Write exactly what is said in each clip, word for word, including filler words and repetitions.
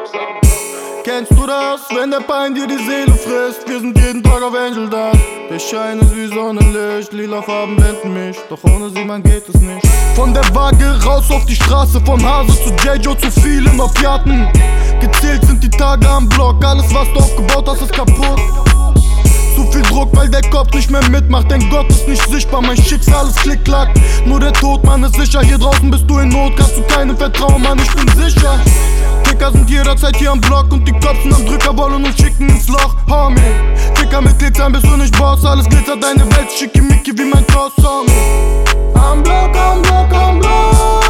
Kennst du das, wenn der Pein dir die Seele frisst? Wir sind jeden Tag auf Angel Dust. Der Schein ist wie Sonnenlicht, lila Farben blenden mich, doch ohne sie, man geht es nicht. Von der Waage raus auf die Straße, von Hase zu J Joe, zu vielen Opiaten. Gezählt sind die Tage am Block, alles was du aufgebaut hast ist kaputt. Zu viel Druck, weil der Kopf nicht mehr mitmacht, denn Gott ist nicht sichtbar, mein Schicksal ist klick-klack. Nur der Tod, man ist sicher, hier draußen bist du in Not, kannst du keinem vertrauen, Mann, ich bin sicher. Kicker sind jederzeit hier am Block und die Kopfen am Drücker wollen uns schicken ins Loch, Homie. Kicker mit Glitzern bist du nicht Boss, alles glitzert, deine Welt schickimicki wie mein Cross, Homie. Am Block, am Block, am Block.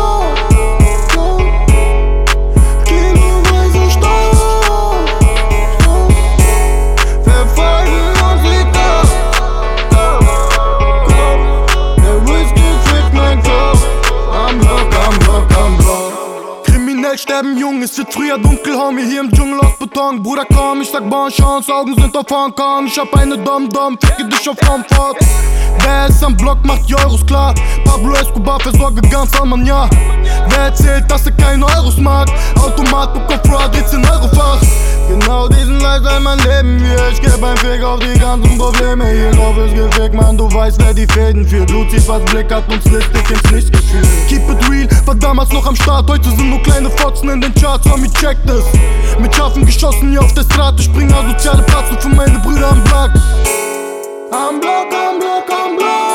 Sterben jung, es wird früher dunkel, Homie, hier im Dschungel aus Beton. Bruder komm, ich sag Bon Chance, Augen sind auf Hongkong. Ich hab eine Dom-Dom, ficke dich auf Komfort. Wer ist am Block, macht die Euros klar. Pablo Escobar, Versorge ganz Alman, ja. Wer erzählt, dass er keine Euros mag? Automat, bekommt Fraud, dreizehn Euro fach. Genau diesen Lifestyle, mein Leben wir. Ich geb ein Fick auf die ganzen Probleme. Hier drauf ist gefickt, man, du weißt, wer die Fäden führt. Luzi, was Blick hat uns listig ins Licht geführt. Keep it real, war damals noch am Start. Heute sind nur kleine Fotzen in den Charts, Homie, check das. Mit Schafen geschossen hier auf der Straße. Spring asoziale Platzen für meine Brüder am Block. Am Block, am Block, am Block.